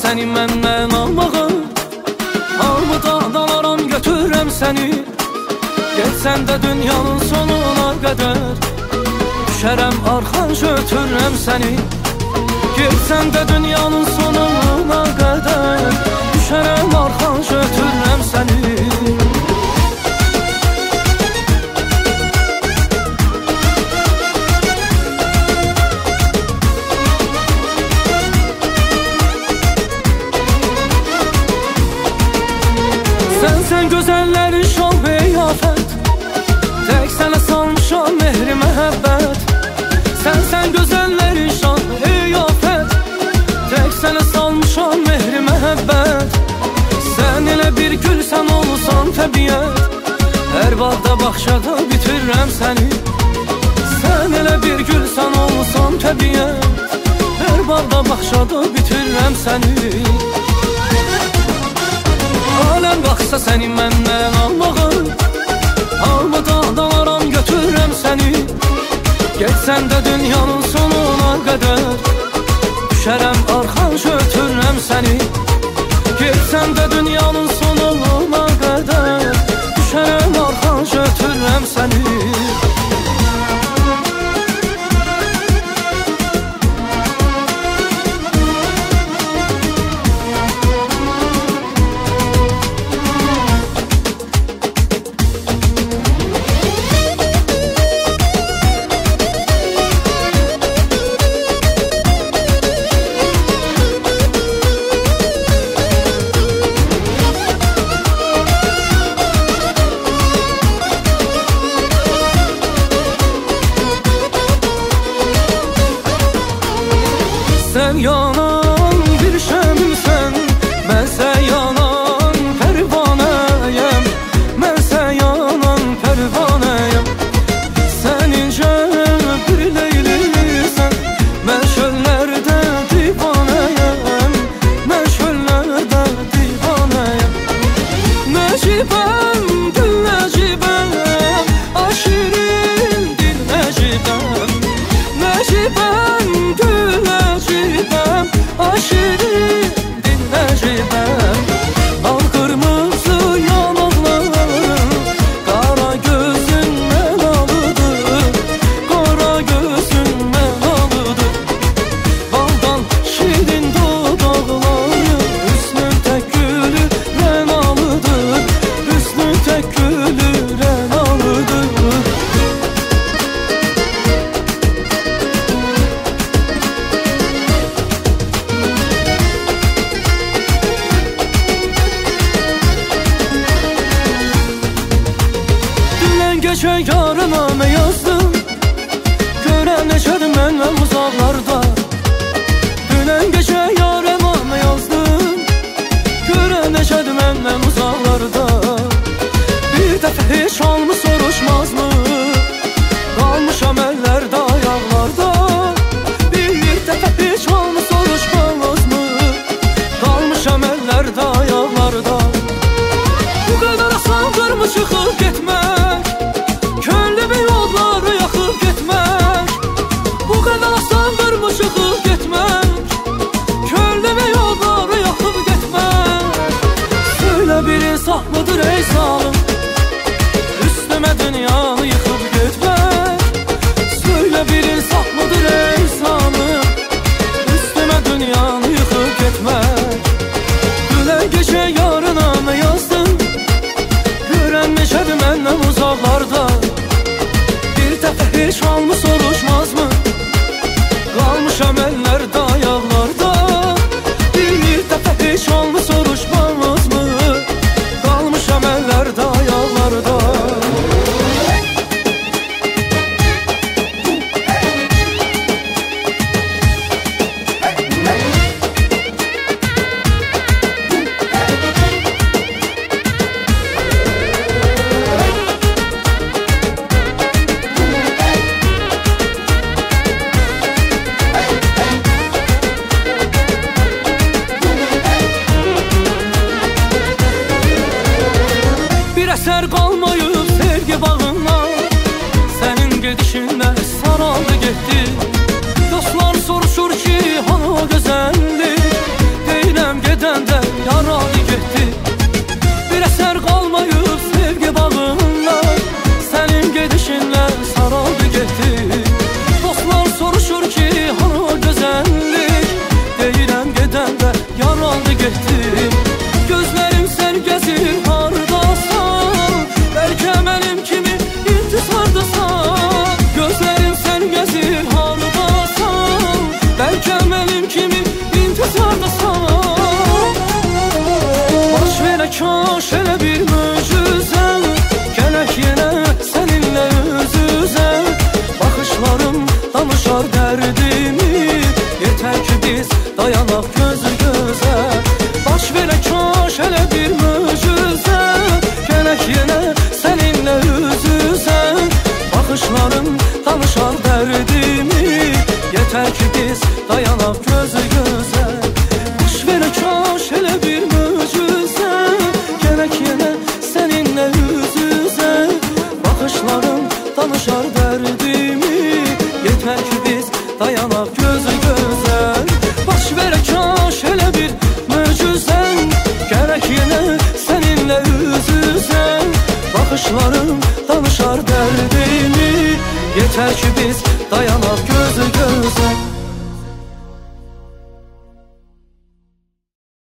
səni məndən almağa. Hamıdan alaram götürürəm səni. Getsən də dünyanın sonuna qədər, düşərəm arxanca ötürürəm səni. Getsən də dünyanın sonuna qədər, düşərəm arxanca ötürürəm səni. Sən gözəllərin şan qiyafət, tək sənə salmışam mehri məhəbbət. Sən gözəllərin şan qiyafət, tək sənə salmışam mehri məhəbbət. Sən elə bir gülsən olsan təbiət, hər bağda baxşada bitirirəm səni. Sən elə bir gülsən olsan təbiət, hər bağda baxşada bitirirəm səni. Aləm qalxsa səni məndən almağa, hamıdan alaram götürürəm səni. Getsən də dünyanın sonuna qədər, düşərəm arxanca ötürürəm səni. Getsən də dünyanın sonuna qədər, düşərəm arxanca ötürürəm səni. Sən yanan bir şəmsən, mənsə yanan pərvanəyəm. Mənsə yanan pərvanəyəm. Sən incə bir leylisən, mən çöllərdə divanəyəm. Mən çöllərdə divanəyəm. Nəcibəm, gül nəcibəm, aşirin dil nəcibəm. Nəcibəm, gül nəcibəm, aşirin dil nəcibəm. Al qırmızı yanaqların, qara gözün mənalıdır. Qara gözün mənalıdır. Baldan şirin dodaqların, hüsnün tək gülü rənalıdır. Hüsnün tək gülü rənalıdır. Gecə yarınamə yazdım, görən necədir məndən uzaqlarda. Dünən gecə yarınamə yazdım, görən necədir məndən uzaqlarda. Bir dəfə heç halımı soruşmazmı, qalmışam əllərdə ayaqlarda. Bir dəfə heç halımı soruşmazmı, qalmışam əllərdə ayaqlarda. Bu qədər asandırmı çıxıb getmək, könlümü yolları yaxıb getmək. Bu qədər asandırmı çıxıb getmək, könlümü yolları yaxıb getmək. Söylə bir insaf mıdır ey zalım, üstümə dünyanı yıxıb getmək. Söylə bir insaf mıdır ey zalım, üstümə dünyanı yıxıb getmək. Dünən gecə yarınamə yazdım, görən necədir məndən uzaqlarda. Bir dəfə heç halımı soruşmazmı, qalmışam əllərdə ayaqlarda. Bir dəfə heç halımı soruşmazmı, qalmışam əllərdə ayaqlarda. gözü gözə. Baş verə kaş elə bir möcüzə, gərək yenə səninlə üz-üzə. Baxışların danışar dərdimi, yetər ki biz dayanaq gözü gözə. Baş verə kaş elə bir möcüzə, gərək yenə səninlə üz-üzə. Baxışların danışar dərdimi, yetər ki biz dayanaq gözü gözə.